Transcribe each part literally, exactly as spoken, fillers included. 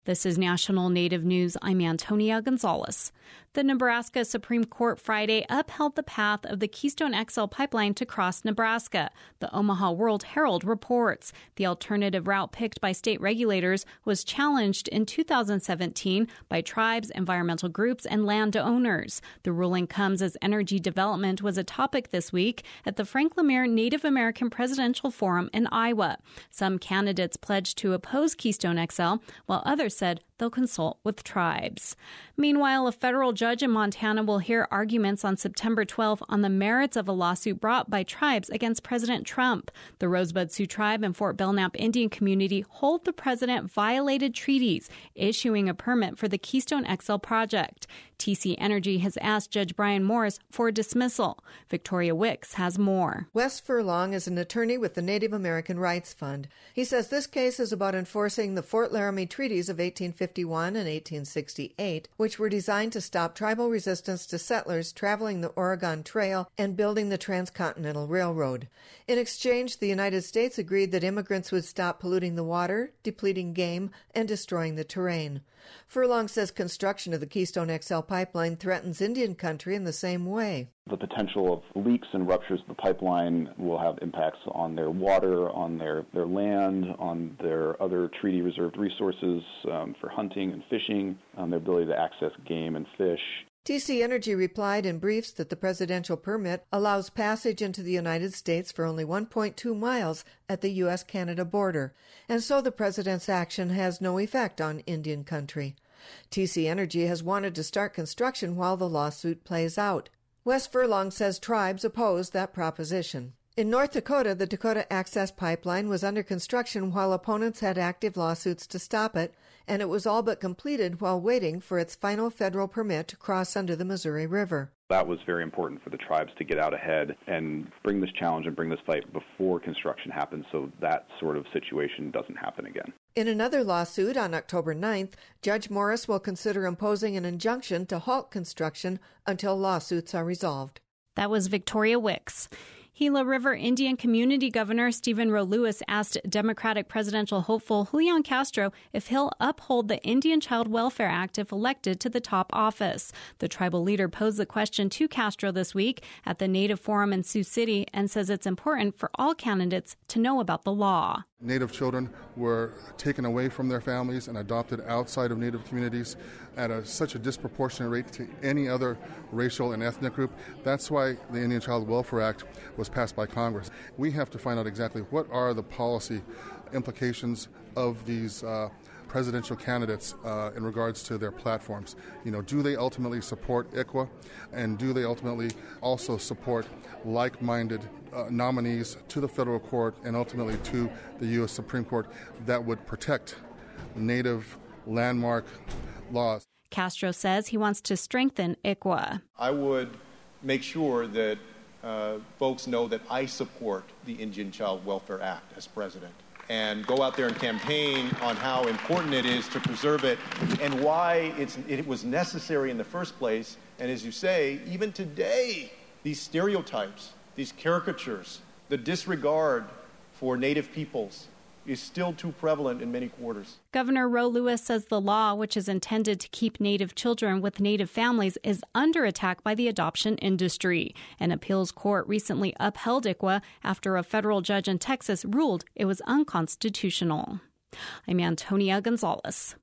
This is National Native News. I'm Antonia Gonzalez. The Nebraska Supreme Court Friday upheld the path of the Keystone X L pipeline to cross Nebraska. The Omaha World Herald reports the alternative route picked by state regulators was challenged in two thousand seventeen by tribes, environmental groups, and landowners. The ruling comes as energy development was a topic this week at the Frank Lemire Native American Presidential Forum in Iowa. Some candidates pledged to oppose Keystone X L, while others said they'll consult with tribes. Meanwhile, a federal judge in Montana will hear arguments on September twelfth on the merits of a lawsuit brought by tribes against President Trump. The Rosebud Sioux Tribe and Fort Belknap Indian community hold the president violated treaties, issuing a permit for the Keystone X L project. T C Energy has asked Judge Brian Morris for a dismissal. Victoria Wicks has more. Wes Furlong is an attorney with the Native American Rights Fund. He says this case is about enforcing the Fort Laramie Treaties of eighteen fifty-one and eighteen sixty-eight, which were designed to stop tribal resistance to settlers traveling the Oregon Trail and building the Transcontinental Railroad. In exchange, the United States agreed that immigrants would stop polluting the water, depleting game, and destroying the terrain. Furlong says construction of the Keystone X L pipeline threatens Indian country in the same way. The potential of leaks and ruptures of the pipeline will have impacts on their water, on their, their land, on their other treaty-reserved resources um, for hunting and fishing, on their ability to access game and fish. T C Energy replied in briefs that the presidential permit allows passage into the United States for only one point two miles at the U S Canada border, and so the president's action has no effect on Indian country. T C Energy has wanted to start construction while the lawsuit plays out. Wes Furlong says tribes oppose that proposition. In North Dakota, the Dakota Access Pipeline was under construction while opponents had active lawsuits to stop it, and it was all but completed while waiting for its final federal permit to cross under the Missouri River. That was very important for the tribes to get out ahead and bring this challenge and bring this fight before construction happens so that sort of situation doesn't happen again. In another lawsuit on October ninth, Judge Morris will consider imposing an injunction to halt construction until lawsuits are resolved. That was Victoria Wicks. Gila River Indian Community Governor Stephen Roe Lewis asked Democratic presidential hopeful Julian Castro if he'll uphold the Indian Child Welfare Act if elected to the top office. The tribal leader posed the question to Castro this week at the Native Forum in Sioux City and says it's important for all candidates to know about the law. Native children were taken away from their families and adopted outside of Native communities at a, such a disproportionate rate to any other racial and ethnic group. That's why the Indian Child Welfare Act was passed by Congress. We have to find out exactly what are the policy implications of these uh, presidential candidates uh, in regards to their platforms. You know, do they ultimately support I C W A, and do they ultimately also support like-minded uh, nominees to the federal court and ultimately to the U S Supreme Court that would protect Native landmark laws? Castro says he wants to strengthen I C W A. I would make sure that uh, folks know that I support the Indian Child Welfare Act as president, and go out there and campaign on how important it is to preserve it and why it's, it was necessary in the first place. And as you say, even today, these stereotypes, these caricatures, the disregard for Native peoples is still too prevalent in many quarters. Governor Roe Lewis says the law, which is intended to keep Native children with Native families, is under attack by the adoption industry. An appeals court recently upheld I C W A after a federal judge in Texas ruled it was unconstitutional. I'm Antonia Gonzalez.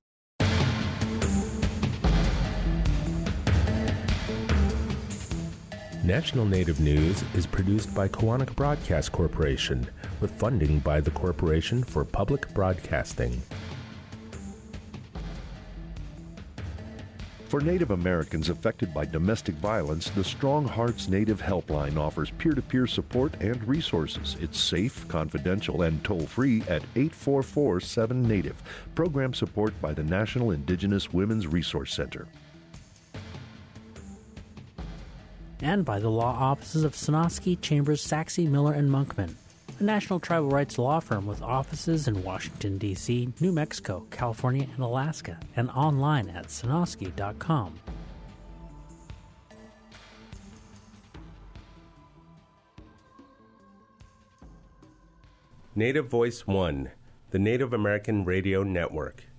National Native News is produced by Koahnic Broadcast Corporation with funding by the Corporation for Public Broadcasting. For Native Americans affected by domestic violence, the Strong Hearts Native Helpline offers peer-to-peer support and resources. It's safe, confidential, and toll-free at eight four four seven Native. Program support by the National Indigenous Women's Resource Center. And by the law offices of Sonosky, Chambers, Saxe, Miller, and Monkman, a national tribal rights law firm with offices in Washington, D C, New Mexico, California, and Alaska, and online at sonosky dot com. Native Voice One, the Native American Radio Network.